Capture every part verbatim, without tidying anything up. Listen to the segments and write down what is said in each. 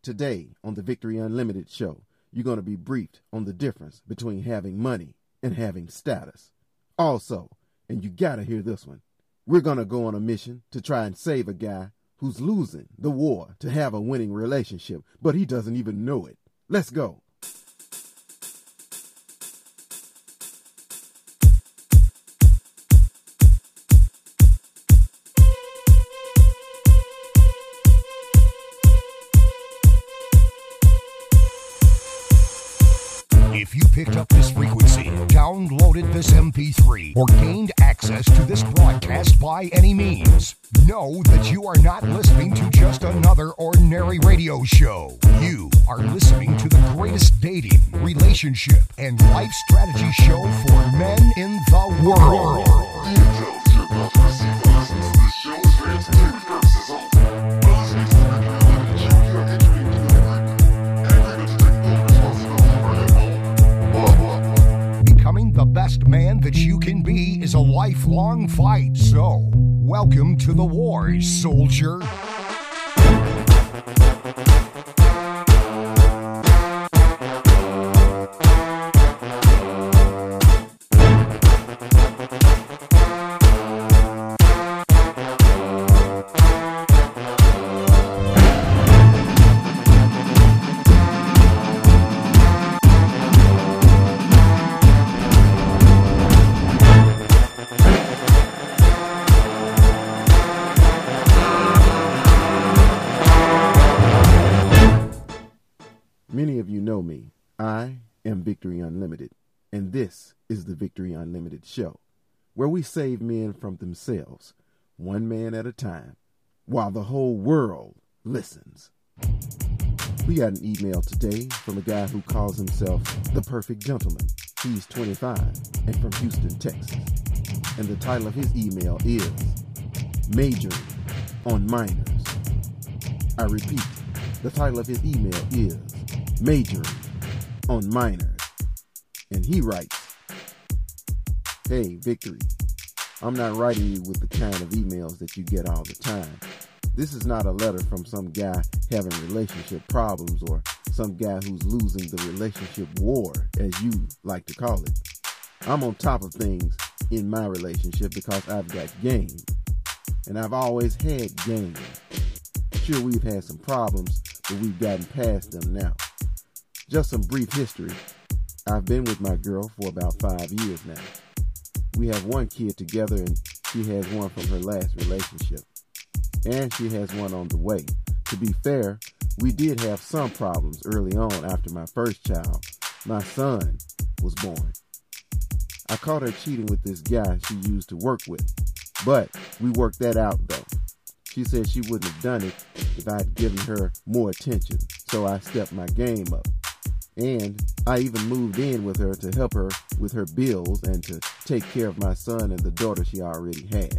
Today on the Victory Unlimited show, you're going to be briefed on the difference between having money and having status. Also, and you got to hear this one, we're going to go on a mission to try and save a guy who's losing the war to have a winning relationship, but he doesn't even know it. Let's go. If you picked up this frequency, downloaded this M P three, or gained access to this broadcast by any means, know that you are not listening to just another ordinary radio show. You are listening to the greatest dating, relationship, and life strategy show for men in the world. Becoming the best man that you can be is a lifelong fight, so welcome to the war, soldier. Many of you know me. I am Victory Unlimited, and this is the Victory Unlimited show, where we save men from themselves, one man at a time, while the whole world listens. We got an email today from a guy who calls himself the Perfect Gentleman. He's twenty-five and from Houston, Texas, and the title of his email is Majoring on Minors. I repeat, the title of his email is Majoring on Minors. And he writes, Hey, Victory, I'm not writing you with the kind of emails that you get all the time. This is not a letter from some guy having relationship problems or some guy who's losing the relationship war, as you like to call it. I'm on top of things in my relationship because I've got game. And I've always had game. Sure, we've had some problems, but we've gotten past them now. Just some brief history. I've been with my girl for about five years now. We have one kid together, and she has one from her last relationship. And she has one on the way. To be fair, we did have some problems early on after my first child, my son, was born. I caught her cheating with this guy she used to work with. But we worked that out, though. She said she wouldn't have done it if I had given her more attention, so I stepped my game up. And I even moved in with her to help her with her bills and to take care of my son and the daughter she already had.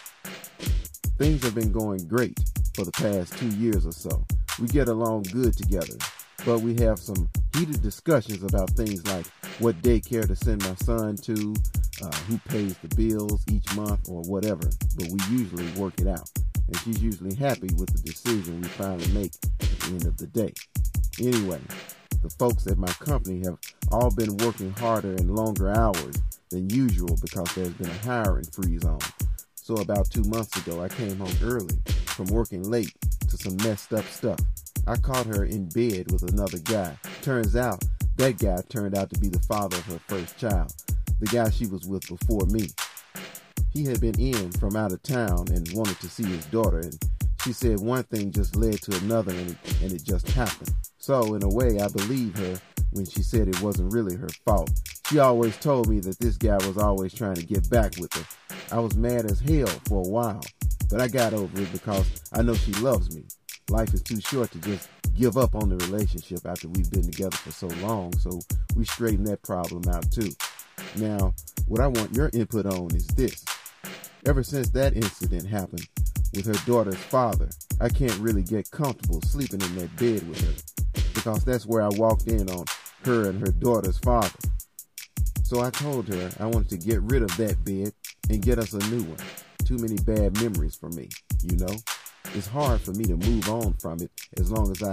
Things have been going great for the past two years or so. We get along good together, but we have some heated discussions about things like what daycare to send my son to, uh, who pays the bills each month or whatever, but we usually work it out. And she's usually happy with the decision we finally make at the end of the day. Anyway, the folks at my company have all been working harder and longer hours than usual because there's been a hiring freeze on. So about two months ago, I came home early from working late to some messed up stuff. I caught her in bed with another guy. Turns out that guy turned out to be the father of her first child, the guy she was with before me. He had been in from out of town and wanted to see his daughter, and she said one thing just led to another, and it, and it just happened. So, in a way, I believe her when she said it wasn't really her fault. She always told me that this guy was always trying to get back with her. I was mad as hell for a while, but I got over it because I know she loves me. Life is too short to just give up on the relationship after we've been together for so long, so we straightened that problem out too. Now, what I want your input on is this. Ever since that incident happened with her daughter's father, I can't really get comfortable sleeping in that bed with her because that's where I walked in on her and her daughter's father. So I told her I wanted to get rid of that bed and get us a new one. Too many bad memories for me, you know? It's hard for me to move on from it as long as I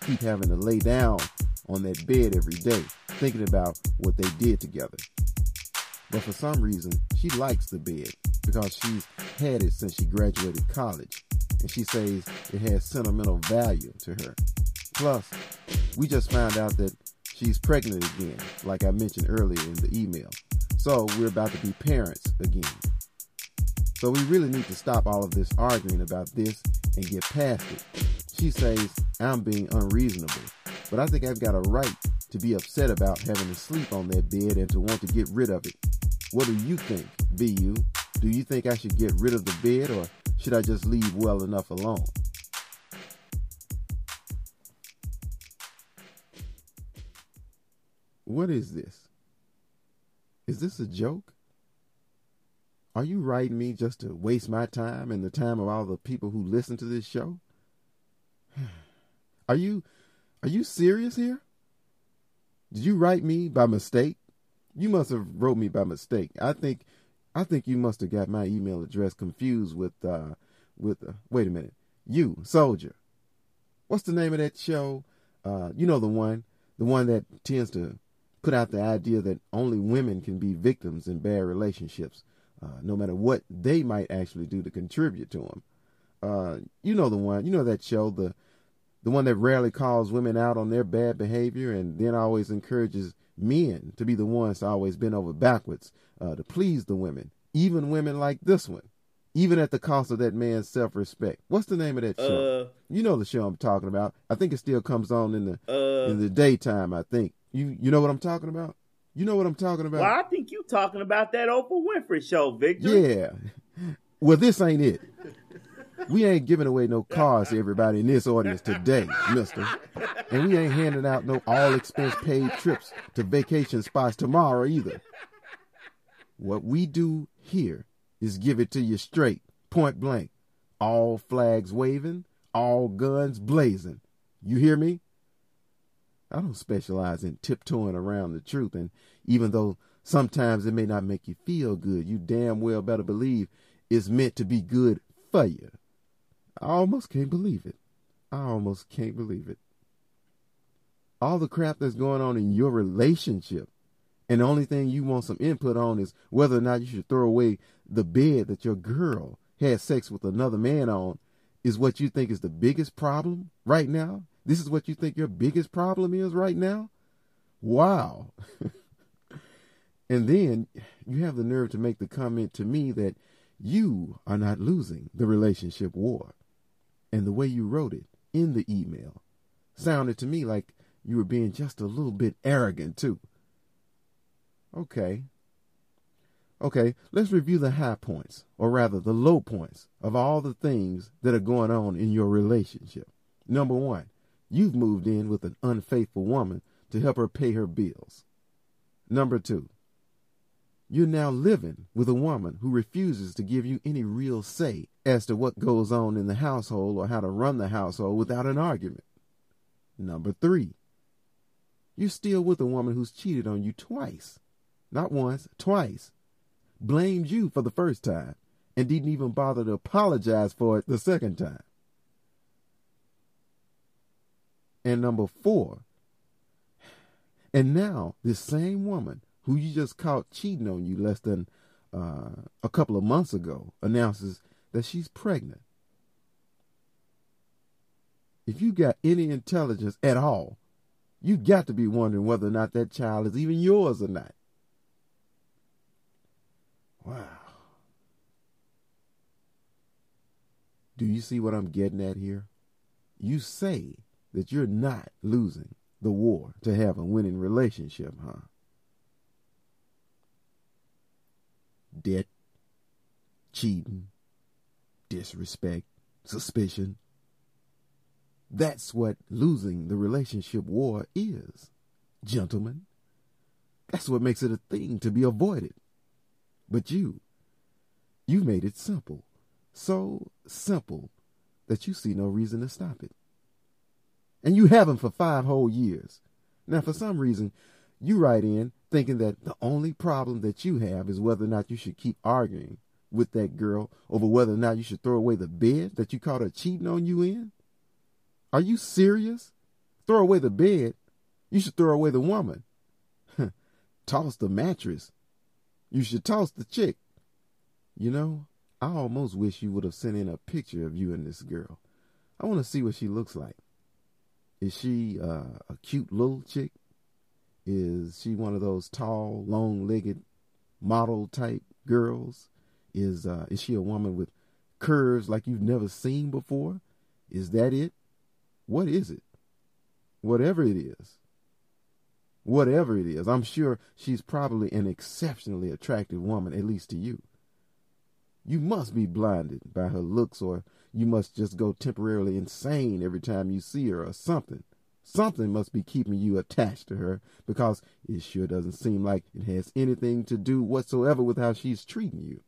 keep having to lay down on that bed every day, thinking about what they did together. But for some reason, she likes the bed because she's had it since she graduated college, and she says it has sentimental value to her. Plus, we just found out that she's pregnant again, like I mentioned earlier in the email. So we're about to be parents again. So we really need to stop all of this arguing about this and get past it. She says I'm being unreasonable, but I think I've got a right to be upset about having to sleep on that bed and to want to get rid of it. What do you think, V U? Do you think I should get rid of the bed, or should I just leave well enough alone? What is this? Is this a joke? Are you writing me just to waste my time and the time of all the people who listen to this show? Are you, are you serious here? Did you write me by mistake? You must have wrote me by mistake. I think, I think you must have got my email address confused with, uh, with, uh, wait a minute. You, Soldier. What's the name of that show? Uh, you know the one, the one that tends to put out the idea that only women can be victims in bad relationships, uh, no matter what they might actually do to contribute to them. Uh, you know the one, you know that show, the, the one that rarely calls women out on their bad behavior and then always encourages men to be the ones to always bend over backwards uh, to please the women, even women like this one, even at the cost of that man's self-respect. What's the name of that show? Uh, you know the show I'm talking about. I think it still comes on in the uh, in the daytime, I think. You you know what I'm talking about? You know what I'm talking about? Well, I think you talking about that Oprah Winfrey show, Victor. Yeah. Well, this ain't it. We ain't giving away no cars to everybody in this audience today, mister. And we ain't handing out no all-expense-paid trips to vacation spots tomorrow either. What we do here is give it to you straight, point blank. All flags waving, all guns blazing. You hear me? I don't specialize in tiptoeing around the truth, and even though sometimes it may not make you feel good, you damn well better believe it's meant to be good for you. I almost can't believe it. I almost can't believe it. All the crap that's going on in your relationship, and the only thing you want some input on is whether or not you should throw away the bed that your girl had sex with another man on, is what you think is the biggest problem right now? This is what you think your biggest problem is right now? Wow. And then you have the nerve to make the comment to me that you are not losing the relationship war. And the way you wrote it in the email sounded to me like you were being just a little bit arrogant, too. Okay. Okay, let's review the high points, or rather the low points, of all the things that are going on in your relationship. Number one, you've moved in with an unfaithful woman to help her pay her bills. Number two, you're now living with a woman who refuses to give you any real say as to what goes on in the household or how to run the household without an argument. Number three, you're still with a woman who's cheated on you twice. Not once, twice. Blamed you for the first time and didn't even bother to apologize for it the second time. And number four, and now this same woman who you just caught cheating on you less than uh, a couple of months ago announces that she's pregnant. If you got any intelligence at all, you got to be wondering whether or not that child is even yours or not. Wow. Do you see what I'm getting at here? You say that you're not losing the war to have a winning relationship, huh? Debt, cheating, disrespect, suspicion. That's what losing the relationship war is, gentlemen. That's what makes it a thing to be avoided. But you, you made it simple, so simple that you see no reason to stop it. And you haven't for five whole years. Now, for some reason, you write in thinking that the only problem that you have is whether or not you should keep arguing with that girl over whether or not you should throw away the bed that you caught her cheating on you in. Are you serious? Throw away the bed. You should throw away the woman. Toss the mattress. You should toss the chick. You know, I almost wish you would have sent in a picture of you and this girl. I want to see what she looks like. Is she uh, a cute little chick? Is she one of those tall, long-legged model type girls? Is uh, is she a woman with curves like you've never seen before? Is that it? What is it? Whatever it is. Whatever it is, I'm sure she's probably an exceptionally attractive woman, at least to you. You must be blinded by her looks, or you must just go temporarily insane every time you see her, or something. Something must be keeping you attached to her, because it sure doesn't seem like it has anything to do whatsoever with how she's treating you.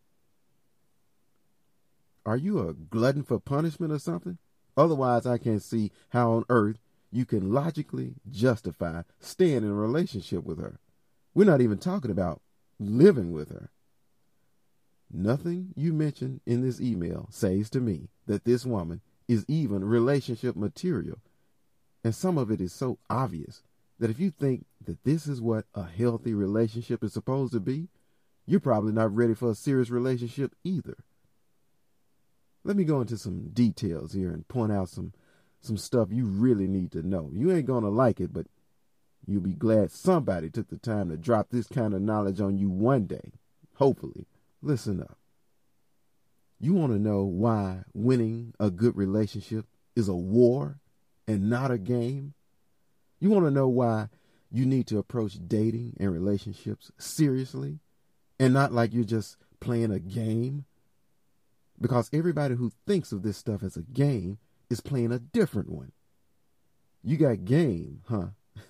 Are you a glutton for punishment or something? Otherwise, I can't see how on earth you can logically justify staying in a relationship with her. We're not even talking about living with her. Nothing you mention in this email says to me that this woman is even relationship material. And some of it is so obvious that if you think that this is what a healthy relationship is supposed to be, you're probably not ready for a serious relationship either. Let me go into some details here and point out some some stuff you really need to know. You ain't gonna like it, but you'll be glad somebody took the time to drop this kind of knowledge on you one day. Hopefully. Listen up. You want to know why winning a good relationship is a war and not a game? You want to know why you need to approach dating and relationships seriously and not like you're just playing a game? Because everybody who thinks of this stuff as a game is playing a different one. You got game, huh?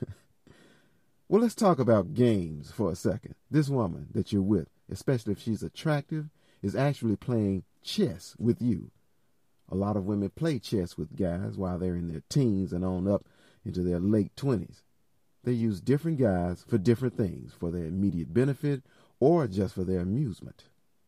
Well, let's talk about games for a second. This woman that you're with, especially if she's attractive, is actually playing chess with you. A lot of women play chess with guys while they're in their teens and on up into their late twenties. They use different guys for different things, for their immediate benefit or just for their amusement.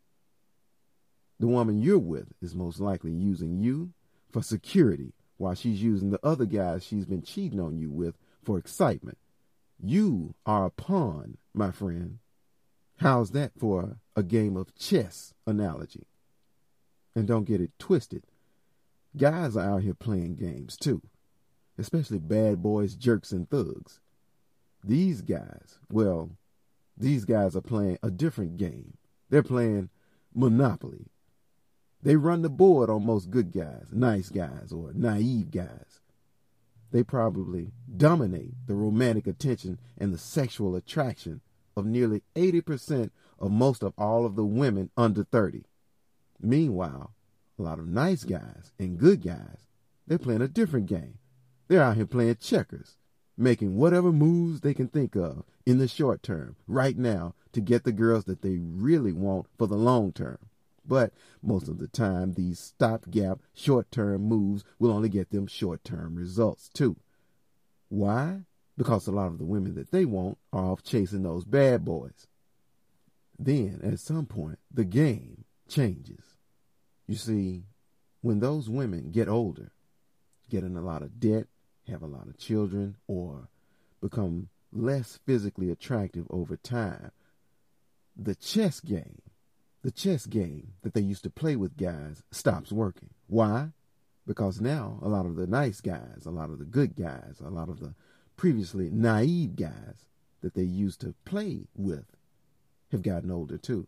The woman you're with is most likely using you for security, while she's using the other guys she's been cheating on you with for excitement. You are a pawn, my friend. How's that for a game of chess analogy? And don't get it twisted. Guys are out here playing games too, especially bad boys, jerks, and thugs. These guys, well, these guys are playing a different game. They're playing Monopoly. They run the board on most good guys, nice guys, or naive guys. They probably dominate the romantic attention and the sexual attraction of nearly eighty percent of most of all of the women under thirty. Meanwhile, a lot of nice guys and good guys, they're playing a different game. They're out here playing checkers, making whatever moves they can think of in the short term, right now, to get the girls that they really want for the long term. But most of the time, these stopgap, short-term moves will only get them short-term results, too. Why? Because a lot of the women that they want are off chasing those bad boys. Then, at some point, the game changes. You see, when those women get older, get in a lot of debt, have a lot of children, or become less physically attractive over time, the chess game, The chess game that they used to play with guys stops working. Why? Because now a lot of the nice guys, a lot of the good guys, a lot of the previously naive guys that they used to play with have gotten older too.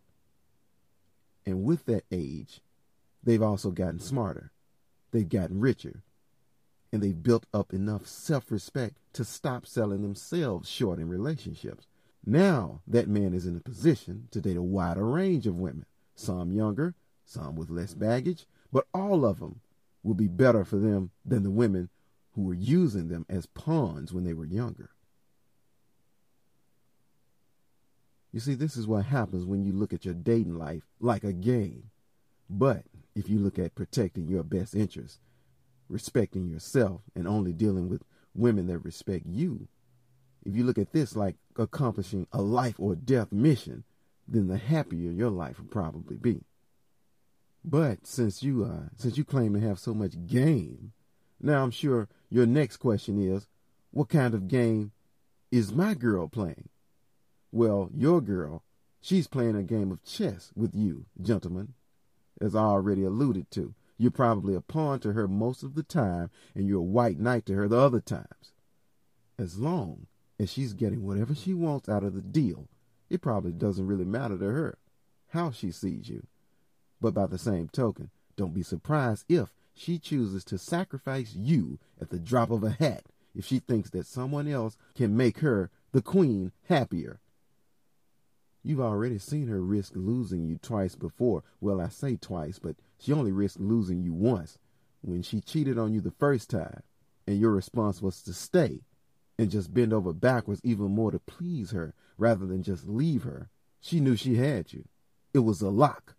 And with that age, they've also gotten smarter. They've gotten richer. And they've built up enough self-respect to stop selling themselves short in relationships. Now that man is in a position to date a wider range of women, some younger, some with less baggage, but all of them will be better for them than the women who were using them as pawns when they were younger. You see, this is what happens when you look at your dating life like a game. But if you look at protecting your best interests, respecting yourself, and only dealing with women that respect you, if you look at this like accomplishing a life or death mission, then the happier your life will probably be. But since you uh, since you claim to have so much game, Now I'm sure your next question is, what kind of game is my girl playing? Well, your girl, she's playing a game of chess with you, gentlemen. As I already alluded to, you're probably a pawn to her most of the time, and you're a white knight to her the other times. As long as she's getting whatever she wants out of the deal, it probably doesn't really matter to her how she sees you. But by the same token, don't be surprised if she chooses to sacrifice you at the drop of a hat if she thinks that someone else can make her, the queen, happier. You've already seen her risk losing you twice before. Well, I say twice, but she only risked losing you once, when she cheated on you the first time, and your response was to stay and just bend over backwards even more to please her rather than just leave her. She knew she had you. It was a lock.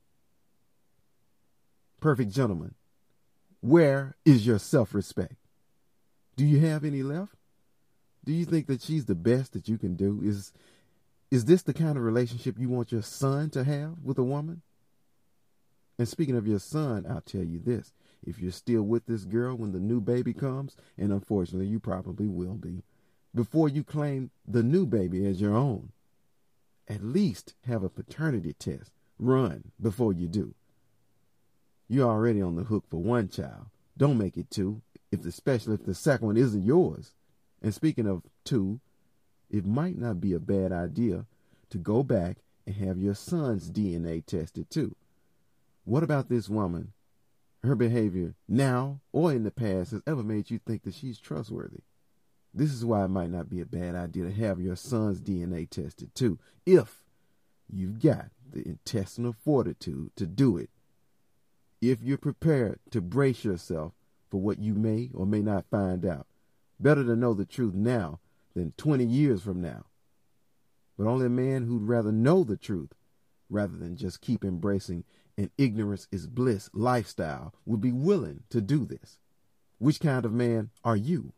Perfect gentleman, where is your self-respect? Do you have any left? Do you think that she's the best that you can do? Is Is this the kind of relationship you want your son to have with a woman? And speaking of your son, I'll tell you this. If you're still with this girl when the new baby comes, and unfortunately you probably will be, before you claim the new baby as your own, at least have a paternity test run before you do. You're already on the hook for one child. Don't make it two, if especially if the second one isn't yours. And speaking of two, it might not be a bad idea to go back and have your son's D N A tested too. What about this woman? Her behavior now or in the past has ever made you think that she's trustworthy? This is why it might not be a bad idea to have your son's D N A tested too, if you've got the intestinal fortitude to do it. If you're prepared to brace yourself for what you may or may not find out. Better to know the truth now than twenty years from now. But only a man who'd rather know the truth rather than just keep embracing an ignorance is bliss lifestyle would be willing to do this. Which kind of man are you?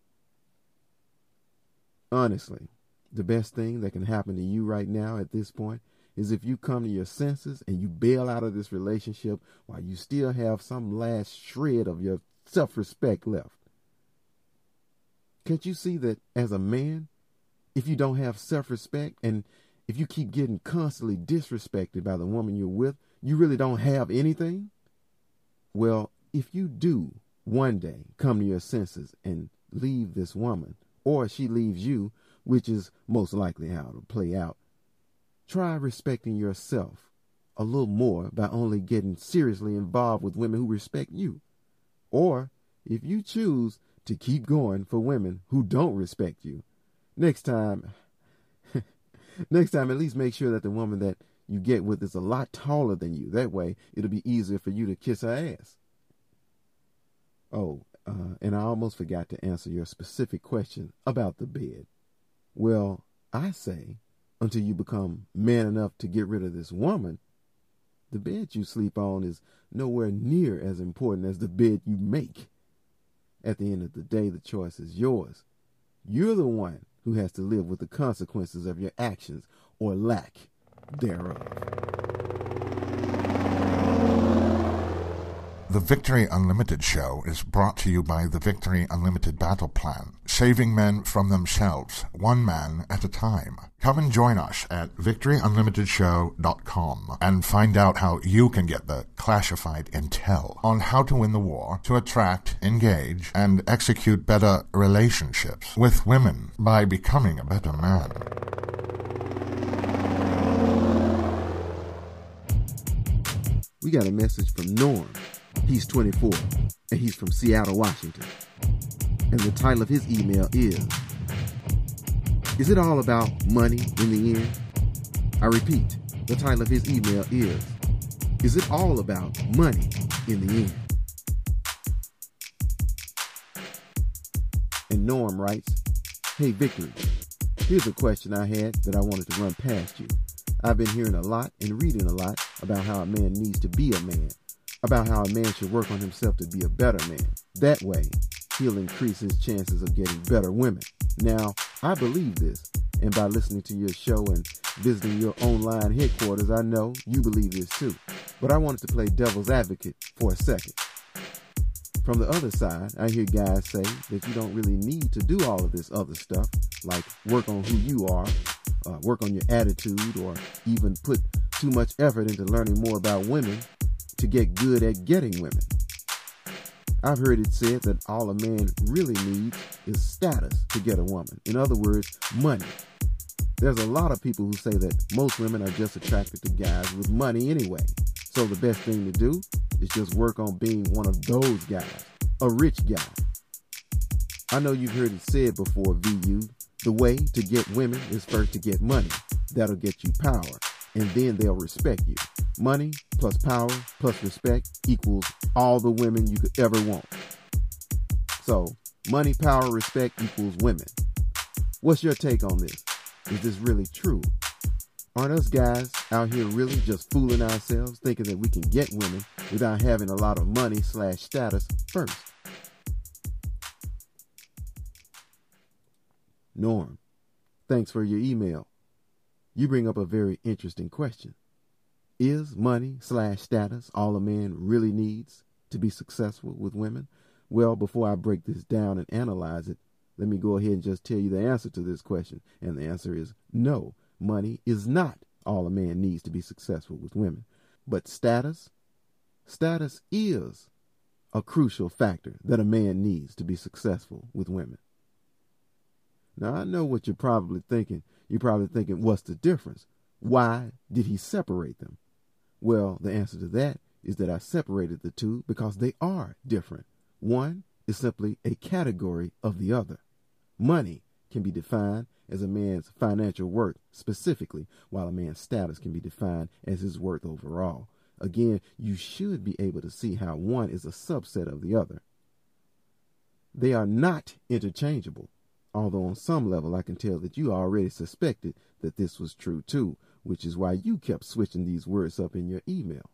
Honestly, the best thing that can happen to you right now at this point is if you come to your senses and you bail out of this relationship while you still have some last shred of your self-respect left. Can't you see that as a man, if you don't have self-respect and if you keep getting constantly disrespected by the woman you're with, you really don't have anything? Well, if you do one day come to your senses and leave this woman, or she leaves you, which is most likely how it'll play out, try respecting yourself a little more by only getting seriously involved with women who respect you. Or if you choose to keep going for women who don't respect you, next time, next time at least make sure that the woman that you get with is a lot taller than you. That way it'll be easier for you to kiss her ass. Oh, uh, and I almost forgot to answer your specific question about the bed. Well, I say, until you become man enough to get rid of this woman, the bed you sleep on is nowhere near as important as the bed you make. At the end of the day, the choice is yours. You're the one who has to live with the consequences of your actions or lack thereof. The Victory Unlimited show is brought to you by the Victory Unlimited Battle Plan, saving men from themselves, one man at a time. Come and join us at victory unlimited show dot com and find out how you can get the classified intel on how to win the war, to attract, engage, and execute better relationships with women by becoming a better man. We got a message from Norm. He's twenty-four, and he's from Seattle, Washington. And the title of his email is, Is it all about money in the end? I repeat, the title of his email is, Is it all about money in the end? And Norm writes, Hey Victory, here's a question I had that I wanted to run past you. I've been hearing a lot and reading a lot about how a man needs to be a man, about how a man should work on himself to be a better man. That way, he'll increase his chances of getting better women. Now, I believe this, and by listening to your show and visiting your online headquarters, I know you believe this too. But I wanted to play devil's advocate for a second. From the other side, I hear guys say that you don't really need to do all of this other stuff, like work on who you are, uh, work on your attitude, or even put too much effort into learning more about women to get good at getting women. I've heard it said that all a man really needs is status to get a woman. In other words, money. There's a lot of people who say that most women are just attracted to guys with money anyway. So the best thing to do is just work on being one of those guys, a rich guy. I know you've heard it said before, V U, the way to get women is first to get money. That'll get you power, and then they'll respect you. Money plus power plus respect equals all the women you could ever want. So, money, power, respect equals women. What's your take on this? Is this really true? Aren't us guys out here really just fooling ourselves, thinking that we can get women without having a lot of money slash status first? Norm, thanks for your email. You bring up a very interesting question. Is money slash status all a man really needs to be successful with women? Well, before I break this down and analyze it, let me go ahead and just tell you the answer to this question. And the answer is no. Money is not all a man needs to be successful with women. But status, status is a crucial factor that a man needs to be successful with women. Now, I know what you're probably thinking. You're probably thinking, what's the difference? Why did he separate them? Well, the answer to that is that I separated the two because they are different. One is simply a category of the other. Money can be defined as a man's financial worth specifically, while a man's status can be defined as his worth overall. Again, you should be able to see how one is a subset of the other. They are not interchangeable, although on some level I can tell that you already suspected that this was true too, which is why you kept switching these words up in your email.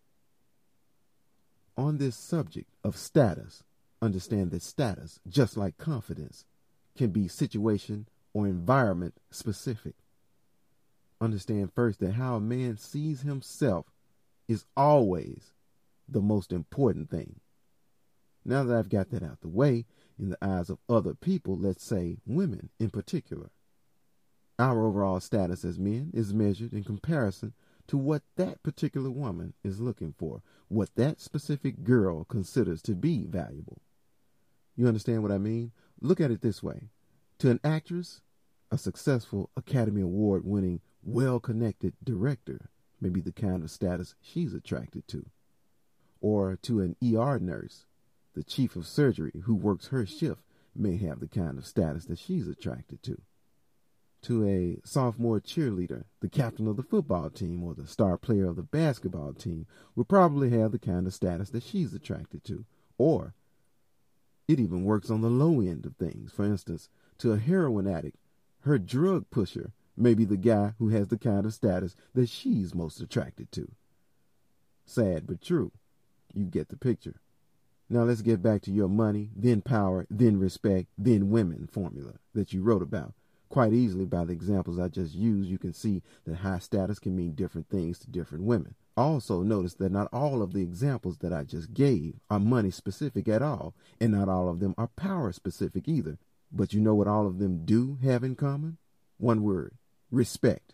On this subject of status, understand that status, just like confidence, can be situation or environment specific. Understand first that how a man sees himself is always the most important thing. Now that I've got that out the way, in the eyes of other people, let's say women in particular, our overall status as men is measured in comparison to what that particular woman is looking for, what that specific girl considers to be valuable. You understand what I mean? Look at it this way. To an actress, a successful Academy Award-winning, well-connected director may be the kind of status she's attracted to. Or to an E R nurse, the chief of surgery who works her shift may have the kind of status that she's attracted to. To a sophomore cheerleader, the captain of the football team or the star player of the basketball team will probably have the kind of status that she's attracted to. Or it even works on the low end of things. For instance, to a heroin addict, her drug pusher may be the guy who has the kind of status that she's most attracted to. Sad but true. You get the picture. Now let's get back to your money, then power, then respect, then women formula that you wrote about. Quite easily by the examples I just used, you can see that high status can mean different things to different women. Also notice that not all of the examples that I just gave are money specific at all, and not all of them are power specific either. But you know what all of them do have in common? One word: respect.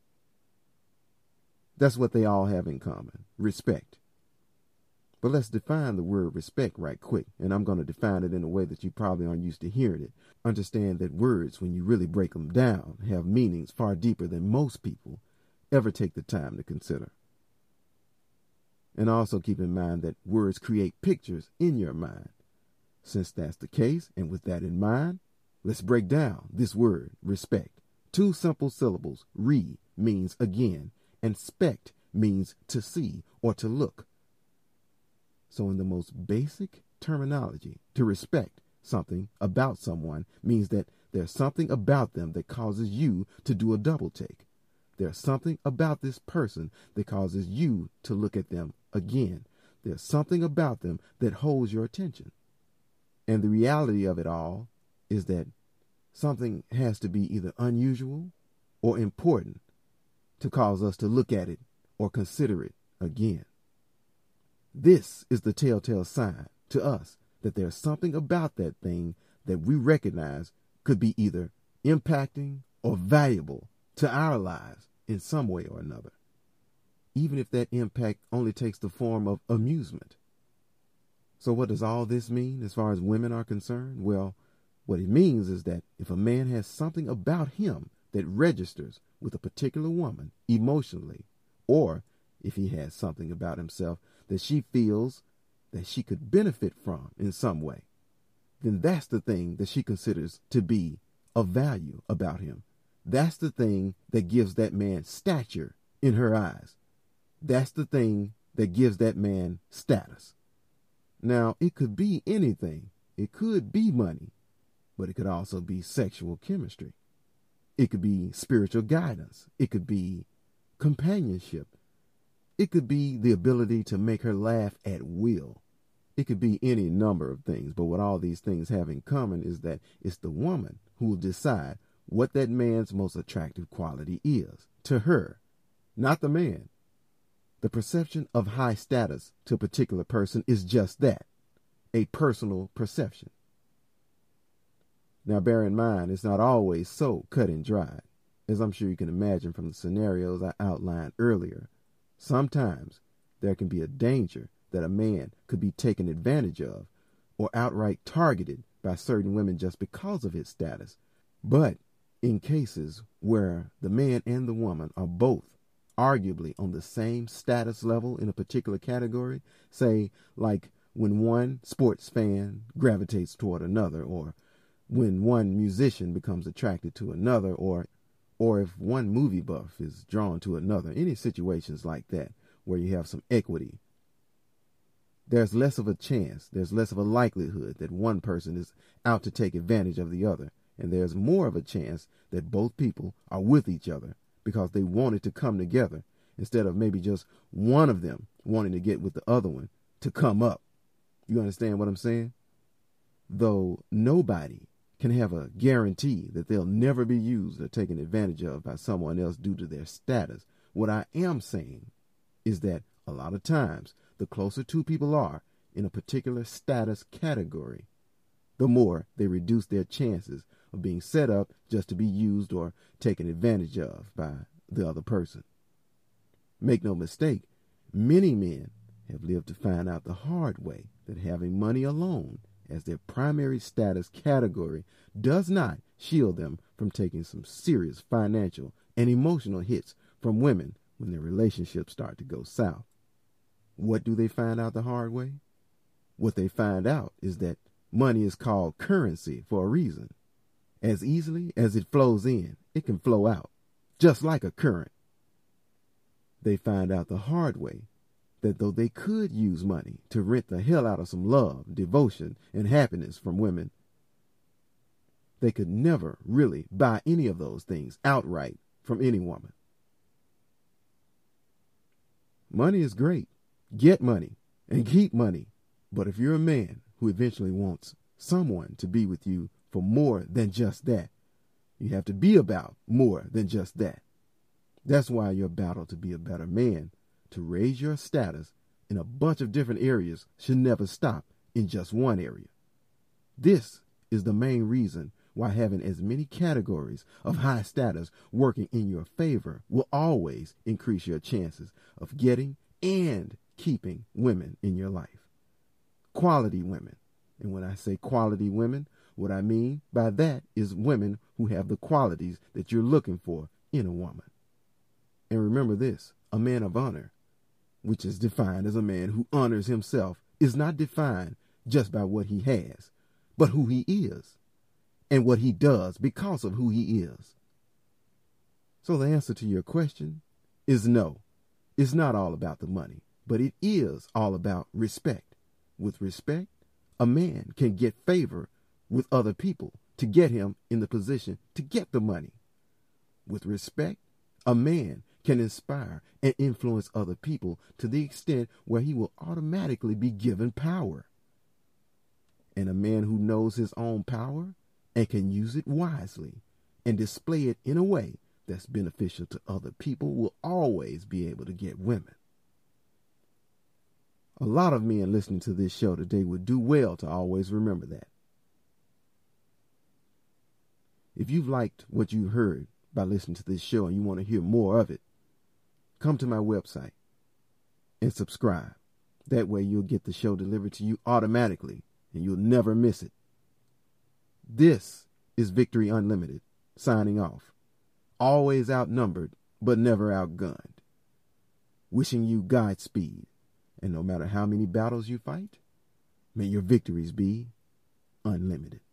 That's what they all have in common: respect. But let's define the word respect right quick, and I'm going to define it in a way that you probably aren't used to hearing it. Understand that words, when you really break them down, have meanings far deeper than most people ever take the time to consider. And also keep in mind that words create pictures in your mind. Since that's the case, and with that in mind, let's break down this word, respect. Two simple syllables. Re means again, and spect means to see or to look. So in the most basic terminology, to respect something about someone means that there's something about them that causes you to do a double take. There's something about this person that causes you to look at them again. There's something about them that holds your attention. And the reality of it all is that something has to be either unusual or important to cause us to look at it or consider it again. This is the telltale sign to us that there's something about that thing that we recognize could be either impacting or valuable to our lives in some way or another, even if that impact only takes the form of amusement. So what does all this mean as far as women are concerned? Well, what it means is that if a man has something about him that registers with a particular woman emotionally, or if he has something about himself that she feels that she could benefit from in some way, then that's the thing that she considers to be of value about him. That's the thing that gives that man stature in her eyes. That's the thing that gives that man status. Now, it could be anything. It could be money, but it could also be sexual chemistry. It could be spiritual guidance. It could be companionship. It could be the ability to make her laugh at will. It could be any number of things, but what all these things have in common is that it's the woman who will decide what that man's most attractive quality is to her, not the man. The perception of high status to a particular person is just that, a personal perception. Now, bear in mind, it's not always so cut and dried, as I'm sure you can imagine from the scenarios I outlined earlier. Sometimes there can be a danger that a man could be taken advantage of or outright targeted by certain women just because of his status. But in cases where the man and the woman are both arguably on the same status level in a particular category, say like when one sports fan gravitates toward another, or when one musician becomes attracted to another, or or if one movie buff is drawn to another, any situations like that where you have some equity, there's less of a chance, there's less of a likelihood that one person is out to take advantage of the other, and there's more of a chance that both people are with each other because they wanted to come together instead of maybe just one of them wanting to get with the other one to come up. You understand what I'm saying? Though nobody can have a guarantee that they'll never be used or taken advantage of by someone else due to their status, what I am saying is that a lot of times the closer two people are in a particular status category, the more they reduce their chances of being set up just to be used or taken advantage of by the other person. Make no mistake, many men have lived to find out the hard way that having money alone as their primary status category does not shield them from taking some serious financial and emotional hits from women when their relationships start to go south. What do they find out the hard way? What they find out is that money is called currency for a reason. As easily as it flows in, it can flow out, just like a current. They find out the hard way that though they could use money to rent the hell out of some love, devotion, and happiness from women, they could never really buy any of those things outright from any woman. Money is great. Get money and keep money. But if you're a man who eventually wants someone to be with you for more than just that, you have to be about more than just that. That's why your battle to be a better man, to raise your status in a bunch of different areas, should never stop in just one area. This is the main reason why having as many categories of high status working in your favor will always increase your chances of getting and keeping women in your life. Quality women. And when I say quality women, what I mean by that is women who have the qualities that you're looking for in a woman. And remember this, a man of honor, which is defined as a man who honors himself, is not defined just by what he has, but who he is and what he does because of who he is. So the answer to your question is no. It's not all about the money, but it is all about respect. With respect, a man can get favor with other people to get him in the position to get the money. With respect, a man can inspire and influence other people to the extent where he will automatically be given power. And a man who knows his own power and can use it wisely and display it in a way that's beneficial to other people will always be able to get women. A lot of men listening to this show today would do well to always remember that. If you've liked what you heard by listening to this show and you want to hear more of it, come to my website and subscribe. That way you'll get the show delivered to you automatically and you'll never miss it. This is Victory Unlimited, signing off. Always outnumbered, but never outgunned. Wishing you Godspeed, and no matter how many battles you fight, may your victories be unlimited.